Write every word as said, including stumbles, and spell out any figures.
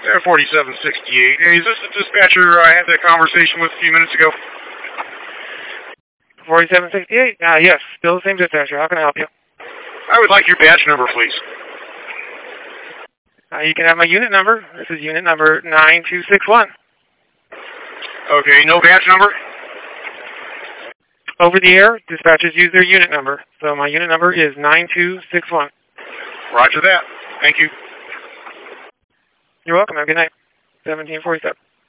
Air forty-seven sixty-eight. Hey, is this the dispatcher I had that conversation with a few minutes ago? forty-seven sixty-eight? Uh, yes, still the same dispatcher. How can I help you? I would like your badge number, please. Uh, you can have my unit number. This is unit number nine two six one. Okay, no badge number? Over the air, dispatchers use their unit number. So my unit number is nine two six one. Roger that. Thank you. You're welcome. Have a good night. seventeen forty-seven.